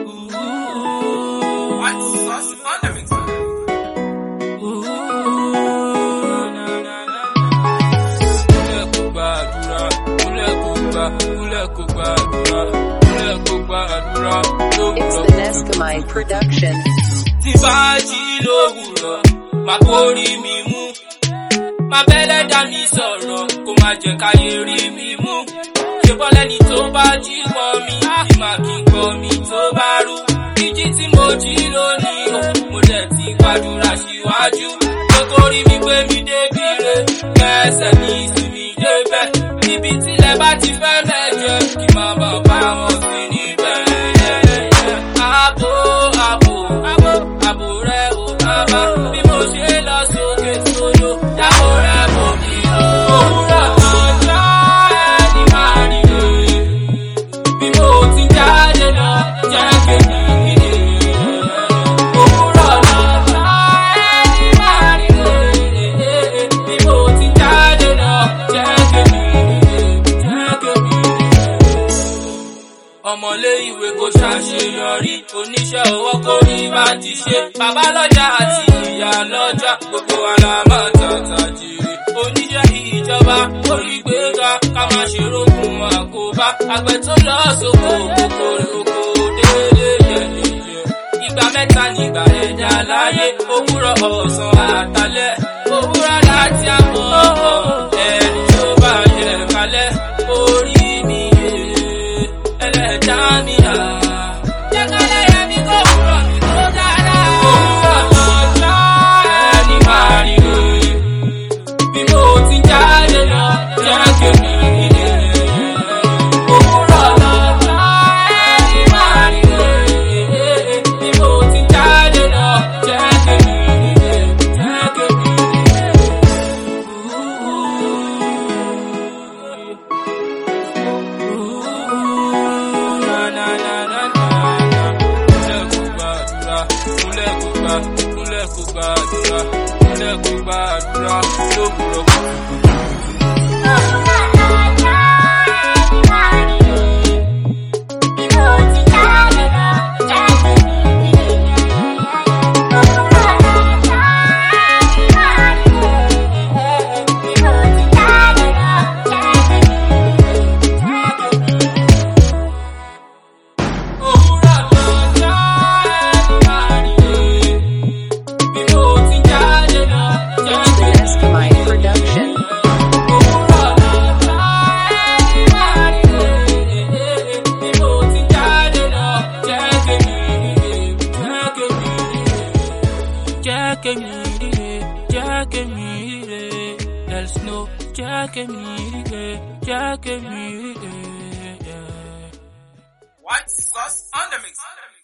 What's sauce on the mix? It's the Neskamite production. Tibaji lówùrọ̀, máa kórí mi mú. Máa bẹ́lẹ̀ dá mi sọ̀rọ̀, kó má jẹ́ káyé rí mi mú. Ṣé bọ́lẹ́ni tó bá jí pọ̀ mi, ìmà kí pọ̀ mi tó bá rú. Jíjí tí mo jí lónìí o, mo dẹ̀ ti gbàdúrà síwájú. Nítorí mi pé mi débi re, kẹsẹ̀ mi sì mi débẹ̀. Níbi tílẹ̀ bá ti fẹ́ mẹ́jẹ, kí má bàbá wọn sí níbẹ̀. Àbò rẹ̀ ò bàbá, bí mo ṣe lọ sókè sódò, dábò rẹ̀ bò mí o. Òwúrọ̀ ọjọ́ ẹni máa rí rere, bí mo ti jáde lọ, jẹ́ kékeré. Òwúrọ̀ ọjọ́ ẹni máa rí rere, bí mo ti jáde lọ, jẹ́ kékeré. Ọmọlé ìwé kò ṣàṣeyọrí, oníṣẹ́ owó kò rí bá ti ṣe. Bàbá lọ́jà àti ìyá lọ́jà, gbogbo wa la máa tàtà jèrè. Oníṣẹ́ ìjọba orí gbéga, ká má ṣe rógun àkóbá. Àgbẹ̀ tó lọ sóko kòkòrò oko délé yẹ̀yẹ̀. Ìgbà mẹ́ta nígbà ẹ̀dá láyé, òwúrọ̀ ọ̀sán àtàlẹ́. Òwúrọ̀ láti àmọ́ ẹni tó bá yẹ kalẹ̀ orí mi yé. Ẹlẹ́dá mi à, jẹ́ kálẹ̀ yẹ mi kó wúrọ̀ mi tó dára. Òwúrọ̀ lọ́jọ́ ẹni máa rí rere, bí mo ti jáde lọ, jẹ́ kémi ríre. Òwúrọ̀ lọ́jọ́ ẹni máa rí rere, bí mo ti jáde lọ, jẹ́ kémi ríre, jẹ́ kémi ríre. Kúnlẹ̀ kó gbàdúrà lówùrọ̀ kùtùkùtù. There's no What's sauce on the mix?